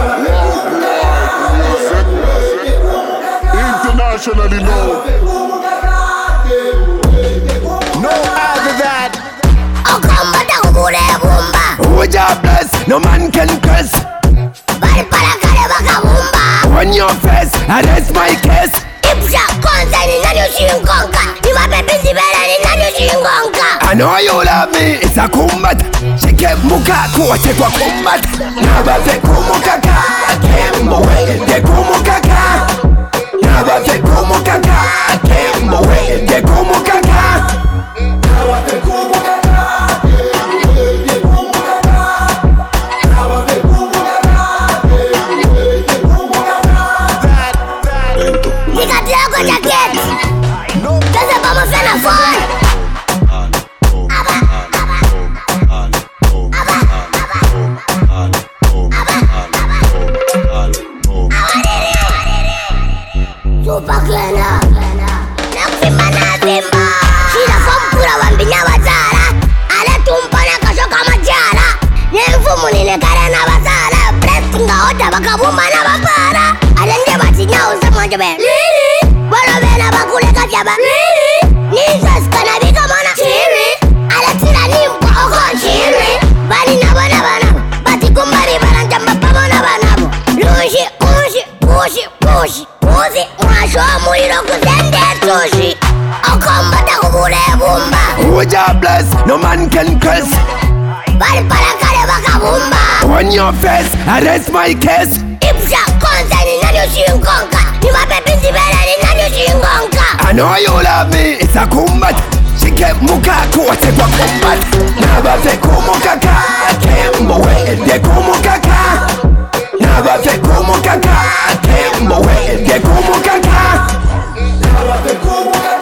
Internationally known. No other than who job bless, no man can curse. On your face, arrest my case. I know you love me, it's a combat. Chike muka kuwate kwa combat. Nabate kumukaka, akembo wende kumukaka. Nabate kumukaka, akembo wende kumukaka. Nabate kumukaka. Who job bless, no man can curse. On your face, arrest my case. I know you love me, it's a combat. Chike muka kuwate kwa combat. Nabate kumukaka, akembo wende kumukaka. Nabate kumukaka, akembo wende kumukaka. Nabate kumukaka.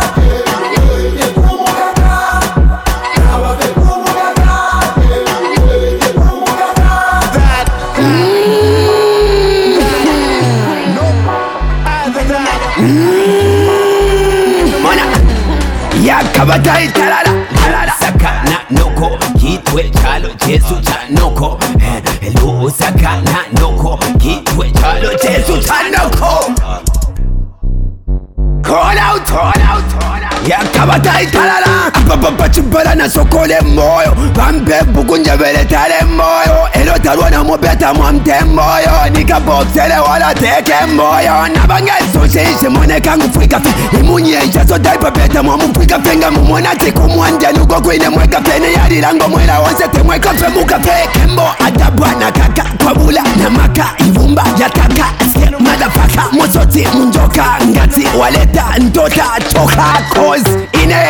Yakabatai talala, talala. Sakana noko, kitwe chalo Jesu chanoko. Hello sakana noko, kitwe chalo Jesu chanoko. Call out, call out, call out. Yakabatai talala. Papa chimbala na sokole moyo. Pampe bukunja vele tale moyo. Elo tarwana mobeta mwamte moyo. Nika boxele wala teke moyo. Nabange sushi mwone kangu fwika fi. Imunye isha so daipa peta mwamu fwika fenga. Mumona tiku mwanja nuko kwine mweka fene. Yari lango mwela onse te mweka fe muka fe. Kembo atabwa na kaka kwa bula na maka. Ivumba ya taka aske madafaka. Mosoti munjoka ngati waleta ndota choka cause ine.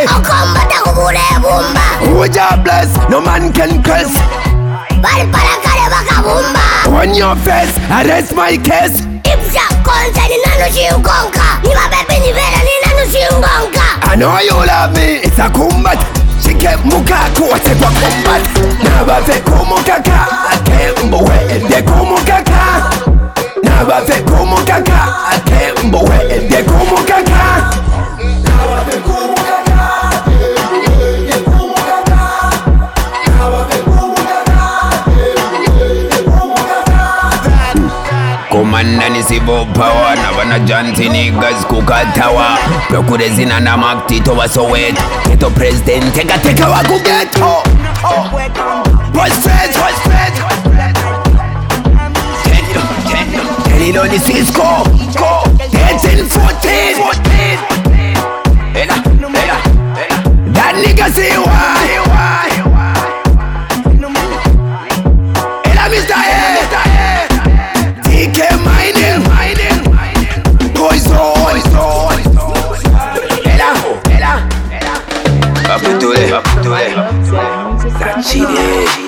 Who job bless, no man can curse. On your face, arrest my case. I know you love me, it's a combat. Chike muka kuwate kwa combat. Nabate kumukaka, akembo wende kumukaka. Nabate kumukaka, akembo wende kumukaka. Nabate kumukaka. Komanda ni sibo power na wana janti niggas kukatawa. Prokure zina na maktito wa Soweto. Keto president teka wa kugeto. What's straight, what's straight. Tenilo ni Cisco. 13-14. That nigga say why. Ela Mr. A. TK mining. Poison. Ela. Up to it. That cheated.